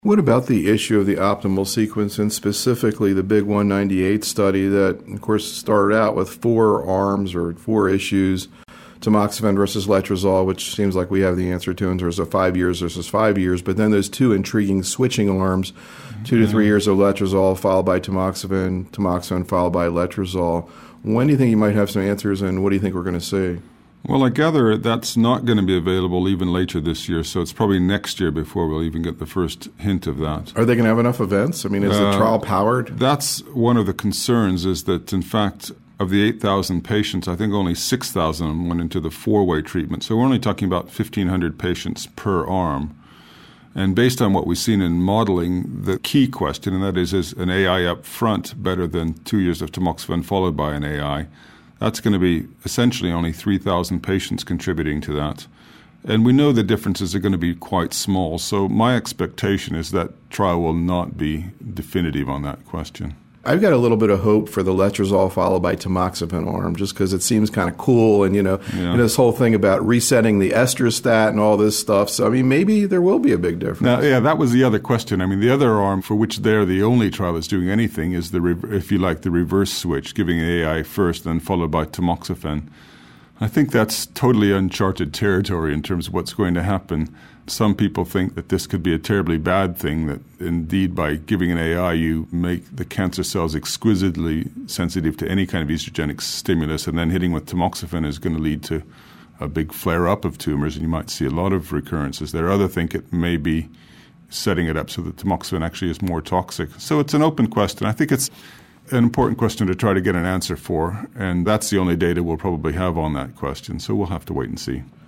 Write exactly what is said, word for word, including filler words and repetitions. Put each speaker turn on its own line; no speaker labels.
What about the issue of the optimal sequence, and specifically the big one ninety-eight study that, of course, started out with four arms or four issues, tamoxifen versus letrozole, which seems like we have the answer to in terms of five years versus five years, but then those two intriguing switching arms, two to three years of letrozole followed by tamoxifen, tamoxifen followed by letrozole. When do you think you might have some answers, and what do you think we're going to see?
Well, I gather that's not going to be available even later this year, so it's probably next year before we'll even get the first hint of that.
Are they going to have enough events? I mean, is uh, the trial powered?
That's one of the concerns, is that, in fact, of the eight thousand patients, I think only six thousand went into the four-way treatment. So we're only talking about fifteen hundred patients per arm. And based on what we've seen in modeling, the key question, and that is, is an A I up front better than two years of tamoxifen followed by an A I? That's going to be essentially only three thousand patients contributing to that. And we know the differences are going to be quite small. So my expectation is that trial will not be definitive on that question.
I've got a little bit of hope for the letrozole followed by tamoxifen arm, just because it seems kind of cool, and you know, yeah. and this whole thing about resetting the estrostat and all this stuff. So I mean, maybe there will be a big difference.
Now, yeah, that was the other question. I mean, the other arm for which they're the only trial that's doing anything is the, re- if you like, the reverse switch, giving A I first, then followed by tamoxifen. I think that's totally uncharted territory in terms of what's going to happen. Some people think that this could be a terribly bad thing, that indeed by giving an A I you make the cancer cells exquisitely sensitive to any kind of estrogenic stimulus, and then hitting with tamoxifen is going to lead to a big flare-up of tumors, and you might see a lot of recurrences there. Others think it may be setting it up so that tamoxifen actually is more toxic. So it's an open question. I think it's an important question to try to get an answer for, and that's the only data we'll probably have on that question, so we'll have to wait and see.